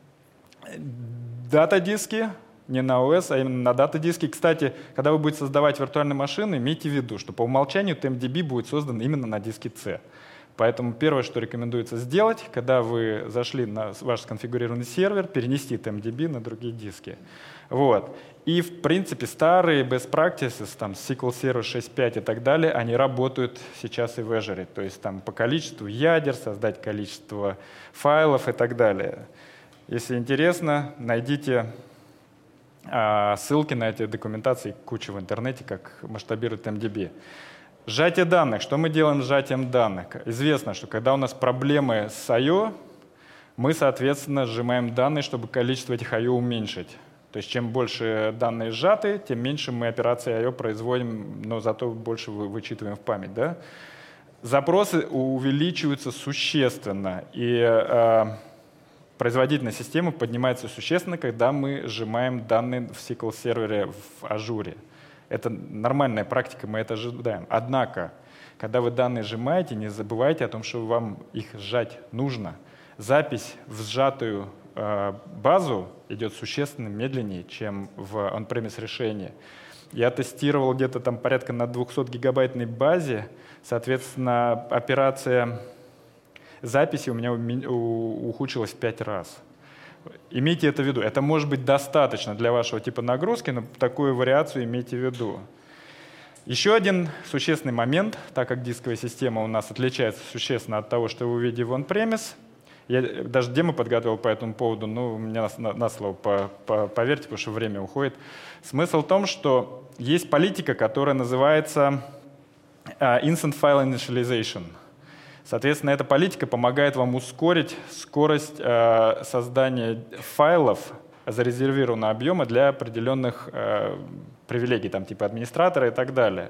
дата-диски, не на о эс, а именно на дата-диски. Кстати, когда вы будете создавать виртуальные машины, имейте в виду, что по умолчанию TempDB будет создан именно на диске C. Поэтому первое, что рекомендуется сделать, когда вы зашли на ваш сконфигурированный сервер, перенести TempDB на другие диски. Вот. И, в принципе, старые best practices, там, эс ку эль Server шесть точка пять и так далее, они работают сейчас и в Azure. То есть там по количеству ядер, создать количество файлов и так далее. Если интересно, найдите а, ссылки на эти документации, куча в интернете, как масштабирует TempDB. Сжатие данных. Что мы делаем с сжатием данных? Известно, что когда у нас проблемы с ай о, мы, соответственно, сжимаем данные, чтобы количество этих ай о уменьшить. То есть чем больше данные сжаты, тем меньше мы операции ай о производим, но зато больше вычитываем в память. Да? Запросы увеличиваются существенно, и э, производительность системы поднимается существенно, когда мы сжимаем данные в эс ку эль-сервере в Ажуре. Это нормальная практика, мы это ожидаем. Однако, когда вы данные сжимаете, не забывайте о том, что вам их сжать нужно. Запись в сжатую э, базу идет существенно медленнее, чем в on-premise решении. Я тестировал где-то там порядка на двухсотгигабайтной базе, соответственно, операция записи у меня ухудшилась в пять раз. Имейте это в виду. Это может быть достаточно для вашего типа нагрузки, но такую вариацию имейте в виду. Еще один существенный момент, так как дисковая система у нас отличается существенно от того, что вы увидите в on-premise. Я даже демо подготовил по этому поводу, но у меня на, на слово по, по, поверьте, потому что время уходит. Смысл в том, что есть политика, которая называется uh, Instant File Initialization. Соответственно, эта политика помогает вам ускорить скорость э, создания файлов зарезервированного объема для определенных э, привилегий, там, типа администратора и так далее.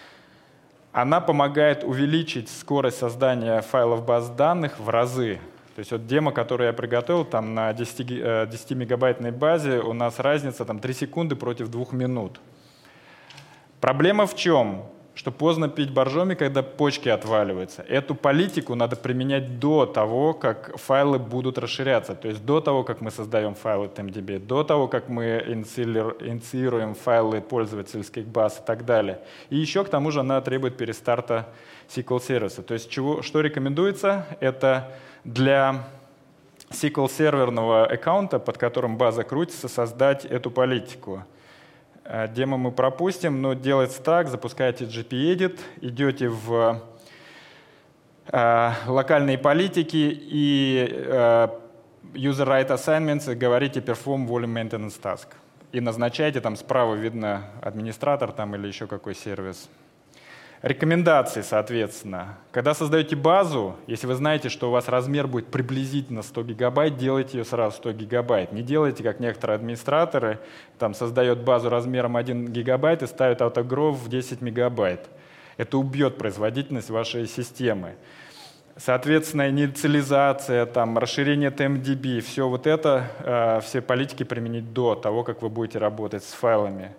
Она помогает увеличить скорость создания файлов баз данных в разы. То есть вот демо, которое я приготовил, там на десятимегабайтной базе у нас разница там, три секунды против двух минут. Проблема в чем? Что поздно пить боржоми, когда почки отваливаются. Эту политику надо применять до того, как файлы будут расширяться. То есть до того, как мы создаем файлы ти эм ди би, до того, как мы инициируем файлы пользовательских баз и так далее. И еще к тому же она требует перестарта эс ку эль-сервиса. То есть чего, что рекомендуется? Это для эс ку эль-серверного аккаунта, под которым база крутится, создать эту политику. Демо мы пропустим, но делается так: запускаете джи пи эдит, идете в э, локальные политики и э, user right assignments, и говорите perform volume maintenance task. И назначаете, там справа видно администратор там, или еще какой сервис. Рекомендации, соответственно. Когда создаете базу, если вы знаете, что у вас размер будет приблизительно сто гигабайт, делайте ее сразу сто гигабайт. Не делайте, как некоторые администраторы, там создают базу размером один гигабайт и ставят автогров в десять мегабайт. Это убьет производительность вашей системы. Соответственно, инициализация, там, расширение ти эм ди би, все вот это, э, все политики применить до того, как вы будете работать с файлами.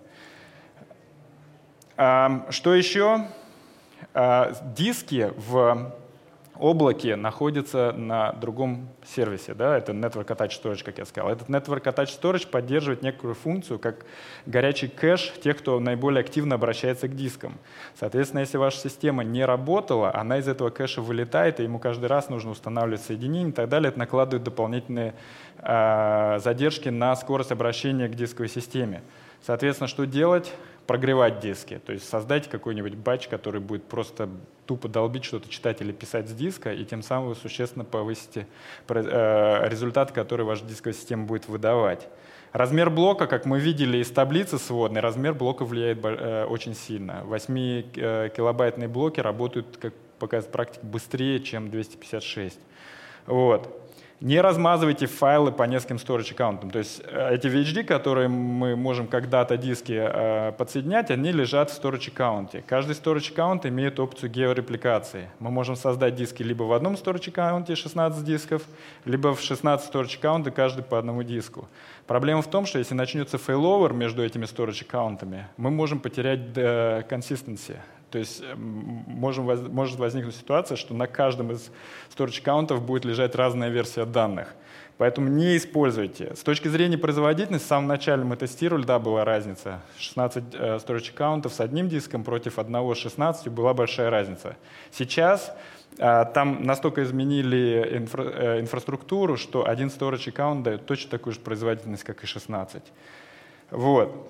А, что еще? Диски в облаке находятся на другом сервисе. Да? Это Network Attached Storage, как я сказал. Этот Network Attached Storage поддерживает некую функцию, как горячий кэш тех, кто наиболее активно обращается к дискам. Соответственно, если ваша система не работала, она из этого кэша вылетает, и ему каждый раз нужно устанавливать соединение и так далее. Это накладывает дополнительные э, задержки на скорость обращения к дисковой системе. Соответственно, что делать? Прогревать диски, то есть создать какой-нибудь батч, который будет просто тупо долбить что-то, читать или писать с диска, и тем самым вы существенно повысите результат, который ваша дисковая система будет выдавать. Размер блока, как мы видели из таблицы сводной, размер блока влияет очень сильно. восьмикилобайтные блоки работают, как показывает практика, быстрее, чем двести пятьдесят шесть. Вот. Не размазывайте файлы по нескольким storage аккаунтам. То есть эти ви эйч ди, которые мы можем как дата-диски э, подсоединять, они лежат в storage аккаунте. Каждый storage аккаунт имеет опцию георепликации. Мы можем создать диски либо в одном storage аккаунте шестнадцать дисков, либо в шестнадцать storage аккаунтов, каждый по одному диску. Проблема в том, что если начнется фейловер между этими storage аккаунтами, мы можем потерять э, consistency. То есть можем, может возникнуть ситуация, что на каждом из storage аккаунтов будет лежать разная версия данных. Поэтому не используйте. С точки зрения производительности, в самом начале мы тестировали, да, была разница. шестнадцать э, storage аккаунтов с одним диском против одного с шестнадцатью была большая разница. Сейчас э, там настолько изменили инфра, э, инфраструктуру, что один storage аккаунт дает точно такую же производительность, как и шестнадцать. Вот.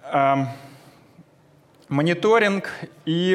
Мониторинг и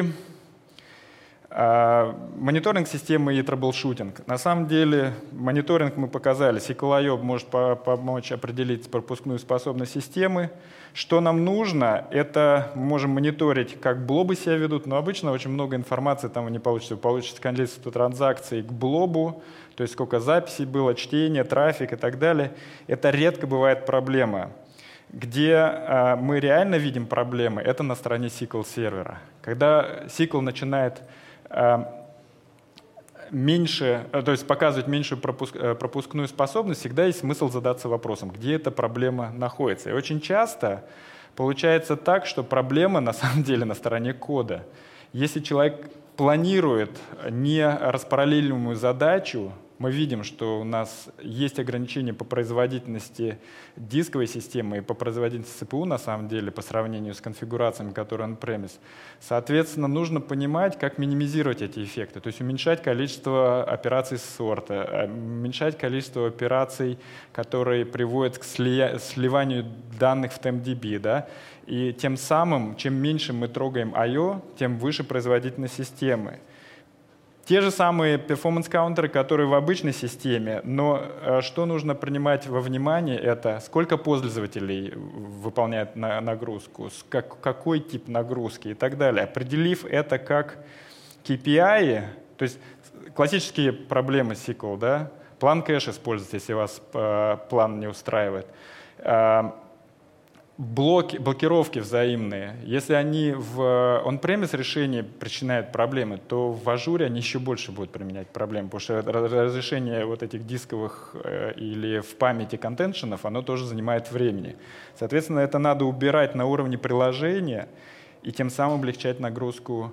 э, мониторинг системы и трэблшутинг. На самом деле мониторинг мы показали. эс ку эль ай о может по помочь определить пропускную способность системы. Что нам нужно, это мы можем мониторить, как блобы себя ведут, но обычно очень много информации там вы не получите. Вы получите количество транзакций к блобу, то есть сколько записей было, чтение, трафик и так далее. Это редко бывает проблема. Где э, мы реально видим проблемы, это на стороне эс ку эль-сервера. Когда эс ку эль начинает э, меньше, э, то есть показывать меньшую пропуск, э, пропускную способность, всегда есть смысл задаться вопросом, где эта проблема находится. И очень часто получается так, что проблема на самом деле на стороне кода. Если человек планирует не распараллелимую задачу, мы видим, что у нас есть ограничения по производительности дисковой системы и по производительности си пи ю на самом деле по сравнению с конфигурациями, которые on-premise. Соответственно, нужно понимать, как минимизировать эти эффекты, то есть уменьшать количество операций сорта, уменьшать количество операций, которые приводят к сливанию данных в ти эм ди би. Да? И тем самым, чем меньше мы трогаем ай о, тем выше производительность системы. Те же самые перформанс-каунтеры, которые в обычной системе, но что нужно принимать во внимание, это сколько пользователей выполняет нагрузку, как, какой тип нагрузки и так далее. Определив это как кей пи ай, то есть классические проблемы эс ку эль, да? План кэш использовать, если вас план не устраивает. Блоки, блокировки взаимные. Если они в on-premise решении причиняют проблемы, то в ажуре они еще больше будут применять проблемы, потому что разрешение вот этих дисковых э, или в памяти контеншенов, оно тоже занимает времени. Соответственно, это надо убирать на уровне приложения и тем самым облегчать нагрузку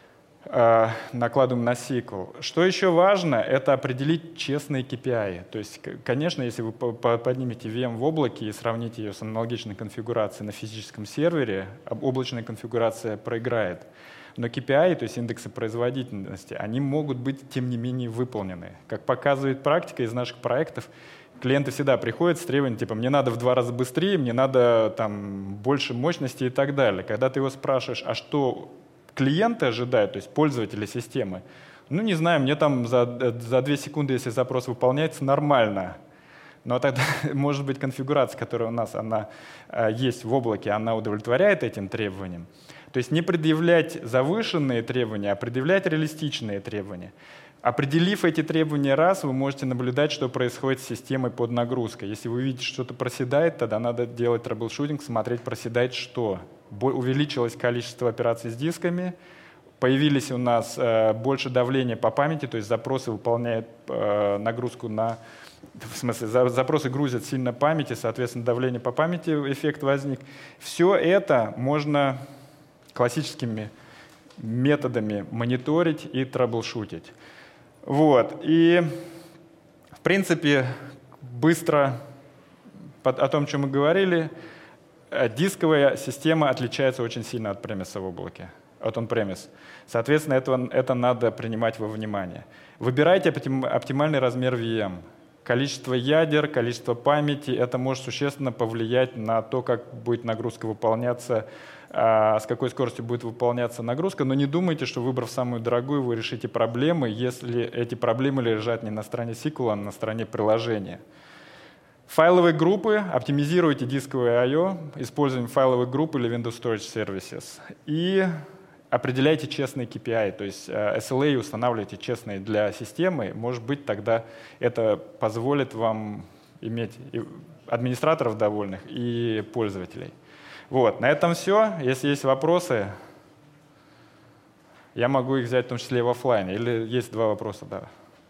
э, накладываем на сиквел. Что еще важно, это определить честные кей пи ай. То есть, конечно, если вы поднимете ви эм в облаке и сравните ее с аналогичной конфигурацией на физическом сервере, облачная конфигурация проиграет. Но кей пи ай, то есть индексы производительности, они могут быть, тем не менее, выполнены. Как показывает практика из наших проектов, клиенты всегда приходят с требованием, типа, мне надо в два раза быстрее, мне надо там, больше мощности и так далее. Когда ты его спрашиваешь, а что клиенты ожидают, то есть пользователи системы, ну, не знаю, мне там за, за две секунды, если запрос выполняется, нормально. Но тогда, может быть, конфигурация, которая у нас она, есть в облаке, она удовлетворяет этим требованиям. То есть не предъявлять завышенные требования, а предъявлять реалистичные требования. Определив эти требования раз, вы можете наблюдать, что происходит с системой под нагрузкой. Если вы видите, что что-то проседает, тогда надо делать трэблшутинг, смотреть, проседает что. Увеличилось количество операций с дисками, появились у нас э, больше давления по памяти, то есть запросы выполняют э, нагрузку на... В смысле, за, запросы грузят сильно памяти, соответственно, давление по памяти, эффект возник. Все это можно классическими методами мониторить и трэблшутить. Вот. И, в принципе, быстро о том, чем мы говорили, дисковая система отличается очень сильно от премиса в облаке, от on-premise. Соответственно, это, это надо принимать во внимание. Выбирайте оптимальный размер ви эм. Количество ядер, количество памяти, это может существенно повлиять на то, как будет нагрузка выполняться, с какой скоростью будет выполняться нагрузка, но не думайте, что выбрав самую дорогую, вы решите проблемы, если эти проблемы лежат не на стороне сиквела, а на стороне приложения. Файловые группы. Оптимизируйте дисковые ай о, используем файловые группы или Windows Storage Services. И определяйте честные кей пи ай, то есть эс эл эй устанавливайте честные для системы. Может быть, тогда это позволит вам иметь и администраторов довольных и пользователей. Вот, на этом все. Если есть вопросы, я могу их взять в том числе и в офлайне. Или есть два вопроса, да.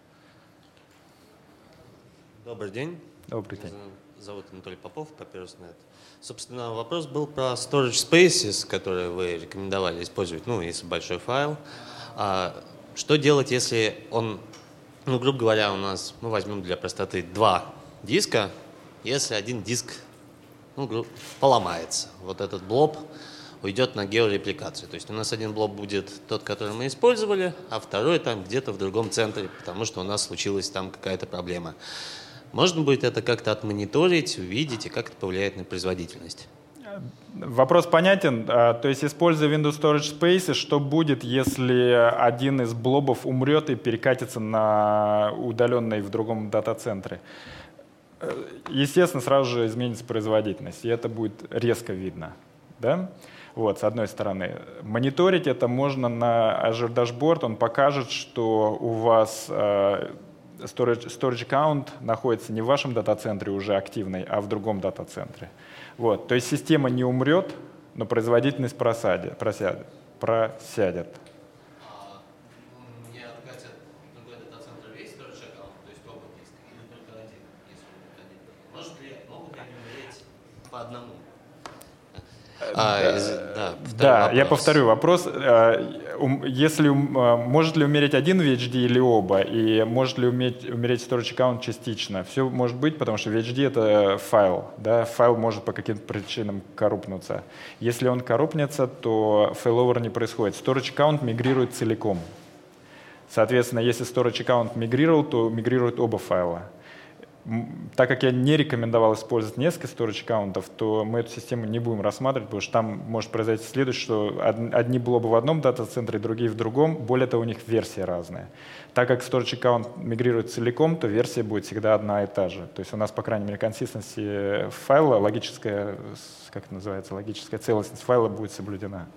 Добрый день. Добрый день. Зовут Анатолий Попов, Papyrus.net. Собственно, вопрос был про Storage Spaces, которые вы рекомендовали использовать, ну, если большой файл. А что делать, если он, ну, грубо говоря, у нас, мы возьмем для простоты два диска, если один диск, ну, поломается, вот этот блоб уйдет на георепликацию. То есть у нас один блоб будет тот, который мы использовали, а второй там где-то в другом центре, потому что у нас случилась там какая-то проблема. Можно будет это как-то отмониторить, увидеть, и как это повлияет на производительность? Вопрос понятен. То есть, используя Windows Storage Spaces, что будет, если один из блобов умрет и перекатится на удаленный в другом дата-центре? Естественно, сразу же изменится производительность, и это будет резко видно. Да? Вот, с одной стороны. Мониторить это можно на Azure Dashboard, он покажет, что у вас э, storage, storage account находится не в вашем дата-центре уже активный, а в другом дата-центре. Вот, то есть система не умрет, но производительность просядет. просядет, просядет. Одному. А, из, да, да вопрос. Я повторю вопрос. Если, может ли умереть один ви эйч ди или оба? И может ли уметь, умереть storage аккаунт частично? Все может быть, потому что ви эйч ди — это файл. Да? Файл может по каким-то причинам коррупнуться. Если он коррупнется, то фейловер не происходит. Storage аккаунт мигрирует целиком. Соответственно, если storage аккаунт мигрировал, то мигрируют оба файла. Так как я не рекомендовал использовать несколько storage аккаунтов, то мы эту систему не будем рассматривать, потому что там может произойти следующее, что одни блобы в одном дата-центре, другие в другом. Более того, у них версии разные. Так как storage аккаунт мигрирует целиком, то версия будет всегда одна и та же. То есть у нас, по крайней мере, консистенция файла, логическая, как это называется, логическая целостность файла будет соблюдена.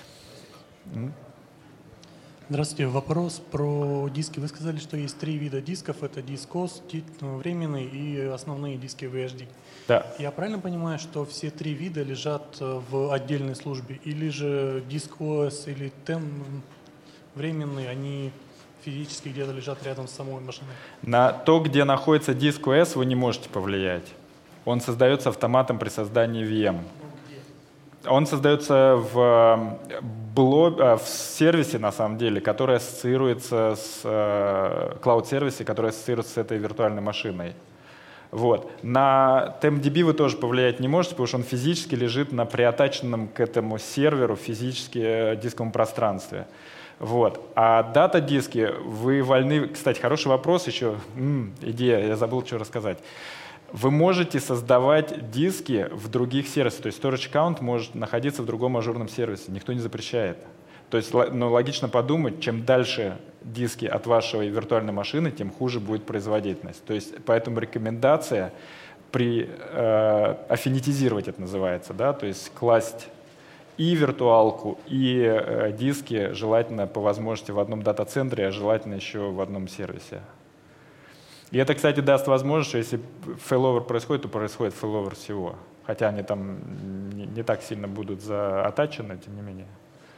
Здравствуйте. Вопрос про диски. Вы сказали, что есть три вида дисков. Это диск о эс, временный и основные диски ви эйч ди. Да. Я правильно понимаю, что все три вида лежат в отдельной службе? Или же диск о эс или тем временный, они физически где-то лежат рядом с самой машиной? На то, где находится диск о эс, вы не можете повлиять. Он создается автоматом при создании ви эм. Он создается в, блоб, в сервисе, на самом деле, который ассоциируется с cloud-сервисе, который ассоциируется с этой виртуальной машиной. Вот. На TempDB вы тоже повлиять не можете, потому что он физически лежит на приатаченном к этому серверу физически дисковом пространстве. Вот. А дата-диски вы вольны... Кстати, хороший вопрос еще. М-м, идея, я забыл, что рассказать. Вы можете создавать диски в других сервисах. То есть storage account может находиться в другом ажурном сервисе. Никто не запрещает. То есть ну, логично подумать, чем дальше диски от вашей виртуальной машины, тем хуже будет производительность. То есть поэтому рекомендация при э, аффинитизировать это называется, да, то есть класть и виртуалку, и э, диски желательно по возможности в одном дата-центре, а желательно еще в одном сервисе. И это, кстати, даст возможность, что если фейловер происходит, то происходит фейловер всего. Хотя они там не, не так сильно будут заатачены, тем не менее.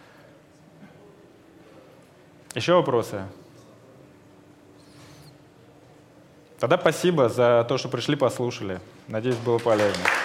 Еще вопросы? Тогда спасибо за то, что пришли, послушали. Надеюсь, было полезно.